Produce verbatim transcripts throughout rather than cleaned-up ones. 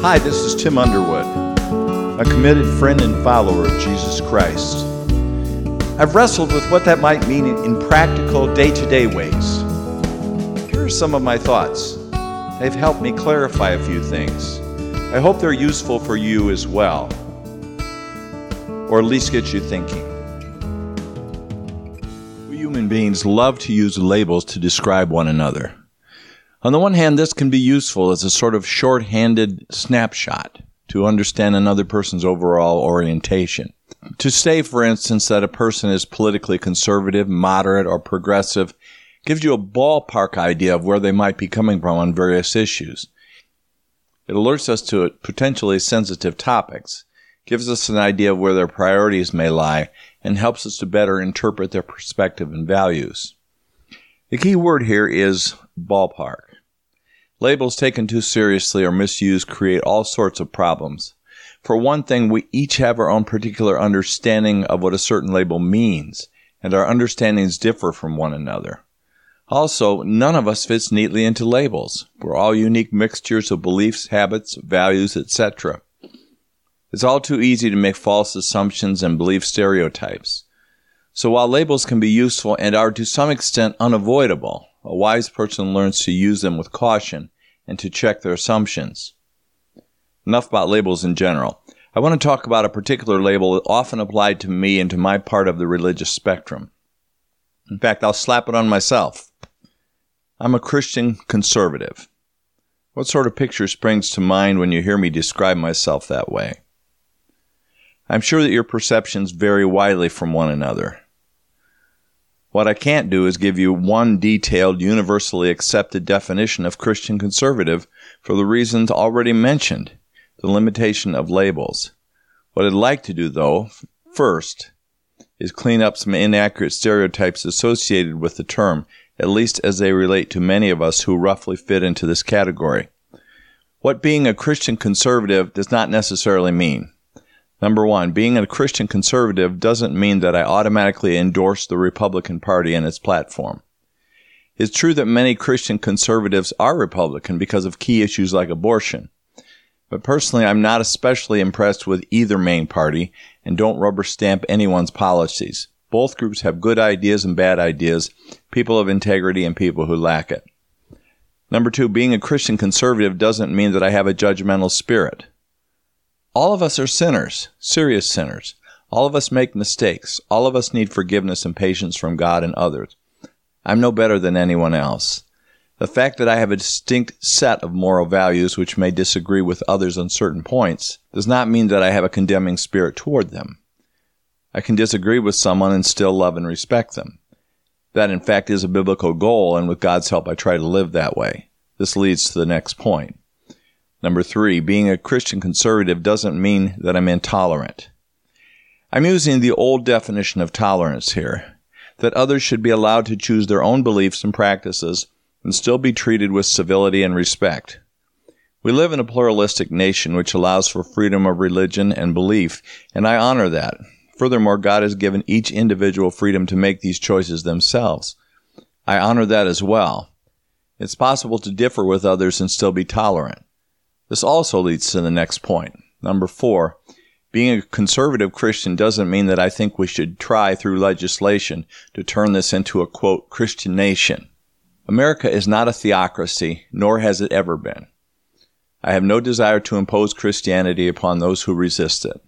Hi, this is Tim Underwood, a committed friend and follower of Jesus Christ. I've wrestled with what that might mean in practical, day-to-day ways. Here are some of my thoughts. They've helped me clarify a few things. I hope they're useful for you as well, or at least get you thinking. We human beings love to use labels to describe one another. On the one hand, this can be useful as a sort of short-handed snapshot to understand another person's overall orientation. To say, for instance, that a person is politically conservative, moderate, or progressive gives you a ballpark idea of where they might be coming from on various issues. It alerts us to potentially sensitive topics, gives us an idea of where their priorities may lie, and helps us to better interpret their perspective and values. The key word here is ballpark. Labels taken too seriously or misused create all sorts of problems. For one thing, we each have our own particular understanding of what a certain label means, and our understandings differ from one another. Also, none of us fits neatly into labels. We're all unique mixtures of beliefs, habits, values, et cetera. It's all too easy to make false assumptions and believe stereotypes. So while labels can be useful and are to some extent unavoidable, a wise person learns to use them with caution and to check their assumptions. Enough about labels in general. I want to talk about a particular label often applied to me and to my part of the religious spectrum. In fact, I'll slap it on myself. I'm a Christian conservative. What sort of picture springs to mind when you hear me describe myself that way? I'm sure that your perceptions vary widely from one another. What I can't do is give you one detailed, universally accepted definition of Christian conservative for the reasons already mentioned, the limitation of labels. What I'd like to do, though, first, is clean up some inaccurate stereotypes associated with the term, at least as they relate to many of us who roughly fit into this category. What being a Christian conservative does not necessarily mean. Number one, being a Christian conservative doesn't mean that I automatically endorse the Republican Party and its platform. It's true that many Christian conservatives are Republican because of key issues like abortion. But personally, I'm not especially impressed with either main party and don't rubber stamp anyone's policies. Both groups have good ideas and bad ideas, people of integrity and people who lack it. Number two, being a Christian conservative doesn't mean that I have a judgmental spirit. All of us are sinners, serious sinners. All of us make mistakes. All of us need forgiveness and patience from God and others. I'm no better than anyone else. The fact that I have a distinct set of moral values which may disagree with others on certain points does not mean that I have a condemning spirit toward them. I can disagree with someone and still love and respect them. That, in fact, is a biblical goal, and with God's help, I try to live that way. This leads to the next point. Number three, being a Christian conservative doesn't mean that I'm intolerant. I'm using the old definition of tolerance here, that others should be allowed to choose their own beliefs and practices and still be treated with civility and respect. We live in a pluralistic nation which allows for freedom of religion and belief, and I honor that. Furthermore, God has given each individual freedom to make these choices themselves. I honor that as well. It's possible to differ with others and still be tolerant. This also leads to the next point. Number four, being a conservative Christian doesn't mean that I think we should try through legislation to turn this into a, quote, Christian nation. America is not a theocracy, nor has it ever been. I have no desire to impose Christianity upon those who resist it.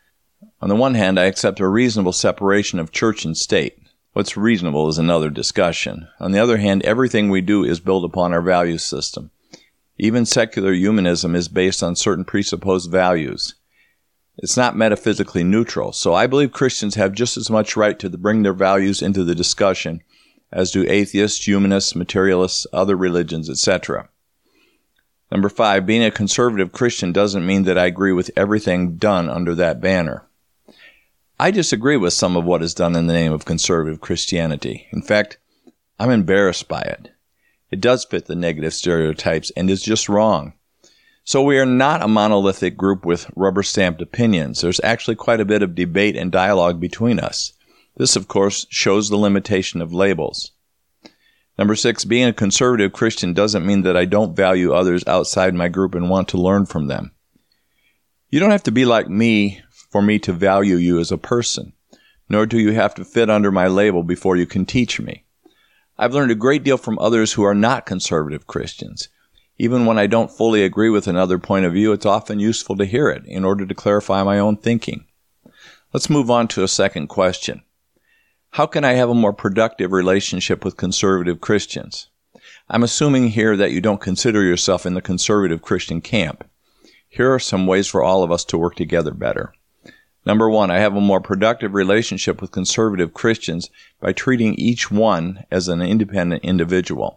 On the one hand, I accept a reasonable separation of church and state. What's reasonable is another discussion. On the other hand, everything we do is built upon our value system. Even secular humanism is based on certain presupposed values. It's not metaphysically neutral, so I believe Christians have just as much right to bring their values into the discussion as do atheists, humanists, materialists, other religions, et cetera. Number five, being a conservative Christian doesn't mean that I agree with everything done under that banner. I disagree with some of what is done in the name of conservative Christianity. In fact, I'm embarrassed by it. It does fit the negative stereotypes and is just wrong. So we are not a monolithic group with rubber-stamped opinions. There's actually quite a bit of debate and dialogue between us. This, of course, shows the limitation of labels. Number six, being a conservative Christian doesn't mean that I don't value others outside my group and want to learn from them. You don't have to be like me for me to value you as a person, nor do you have to fit under my label before you can teach me. I've learned a great deal from others who are not conservative Christians. Even when I don't fully agree with another point of view, it's often useful to hear it in order to clarify my own thinking. Let's move on to a second question. How can I have a more productive relationship with conservative Christians? I'm assuming here that you don't consider yourself in the conservative Christian camp. Here are some ways for all of us to work together better. Number one, I have a more productive relationship with conservative Christians by treating each one as an independent individual.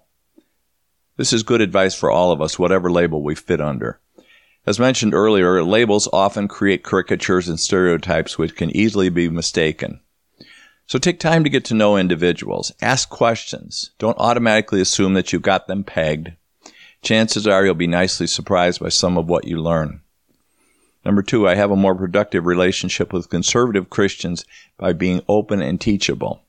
This is good advice for all of us, whatever label we fit under. As mentioned earlier, labels often create caricatures and stereotypes which can easily be mistaken. So take time to get to know individuals. Ask questions. Don't automatically assume that you've got them pegged. Chances are you'll be nicely surprised by some of what you learn. Number two, I have a more productive relationship with conservative Christians by being open and teachable.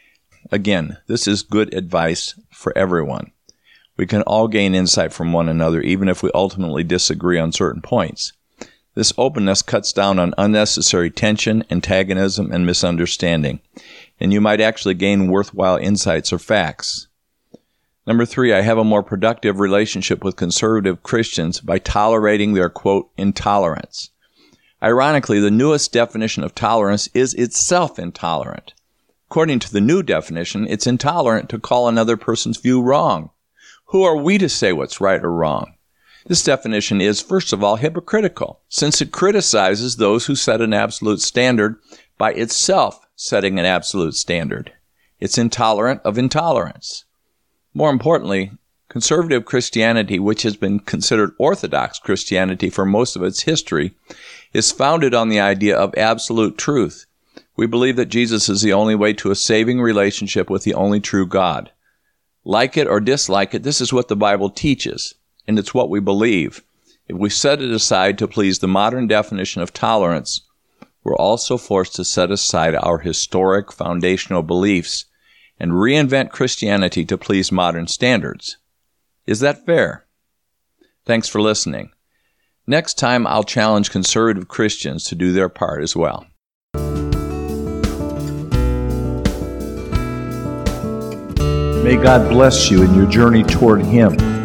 Again, this is good advice for everyone. We can all gain insight from one another, even if we ultimately disagree on certain points. This openness cuts down on unnecessary tension, antagonism, and misunderstanding, and you might actually gain worthwhile insights or facts. Number three, I have a more productive relationship with conservative Christians by tolerating their, quote, intolerance. Ironically, the newest definition of tolerance is itself intolerant. According to the new definition, it's intolerant to call another person's view wrong. Who are we to say what's right or wrong? This definition is, first of all, hypocritical, since it criticizes those who set an absolute standard by itself setting an absolute standard. It's intolerant of intolerance. More importantly, conservative Christianity, which has been considered Orthodox Christianity for most of its history, is founded on the idea of absolute truth. We believe that Jesus is the only way to a saving relationship with the only true God. Like it or dislike it, this is what the Bible teaches, and it's what we believe. If we set it aside to please the modern definition of tolerance, we're also forced to set aside our historic foundational beliefs and reinvent Christianity to please modern standards. Is that fair? Thanks for listening. Next time, I'll challenge conservative Christians to do their part as well. May God bless you in your journey toward Him.